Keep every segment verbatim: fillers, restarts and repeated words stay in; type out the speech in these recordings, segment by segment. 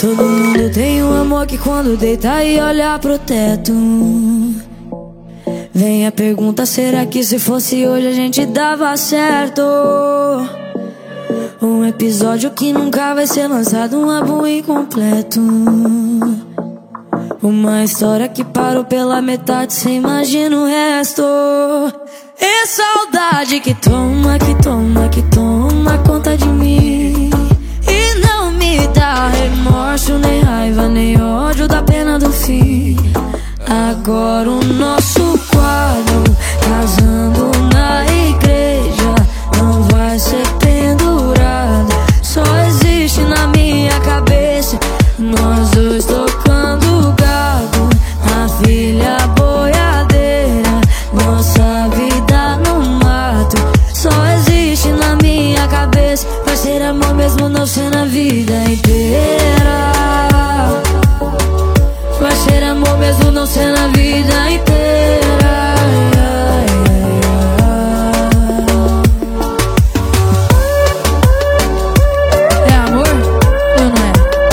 Todo mundo tem um amor que quando deita e olha pro teto, vem a pergunta, será que se fosse hoje a gente dava certo? Um episódio que nunca vai ser lançado, um álbum incompleto, uma história que parou pela metade, cê imagina o resto. É saudade que toma, que toma, que toma conta de mim, e não me dá remorso, nem raiva, nem ódio da pena do fim. Agora o nosso quadro, casando na igreja, não vai ser pendurado, só existe na minha cabeça. Nós dois tocando gado, a filha boiadeira, nossa vida no mato, só existe na minha cabeça. Vai ser amor mesmo não ser na vida inteira, vai ser amor mesmo não ser na vida inteira. É amor ou não é?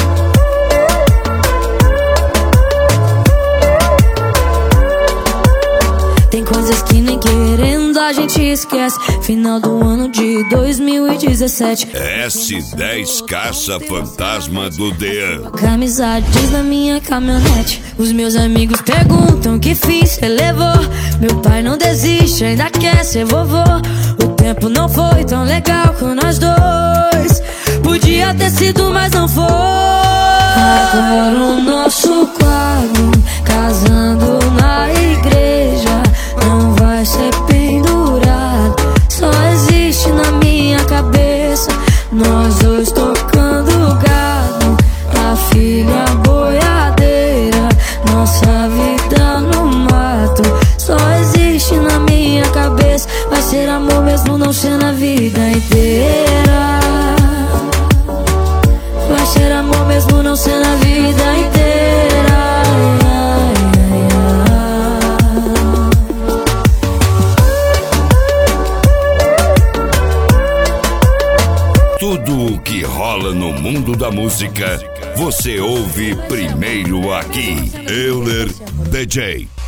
Tem coisas que nem querendo a gente esquece. Final do ano de dois mil e dezessete. S dez Caça Fantasma do Dean. Amizades na minha caminhonete. Os meus amigos perguntam que fim cê levou. Meu pai não desiste, ainda quer ser vovô. O tempo não foi tão legal com nós dois. Podia ter sido, mas não foi. Agora o nosso quadro, casando na igreja, não vai ser pendurado, só existe na minha cabeça. Nós dois tocando gado, a filha boiadeira, nossa vida no mato, só existe na minha cabeça. Vai ser amor mesmo não ser na vida inteira, vai ser amor mesmo não ser na vida inteira. Tudo o que rola no mundo da música, você ouve primeiro aqui. Euler D J.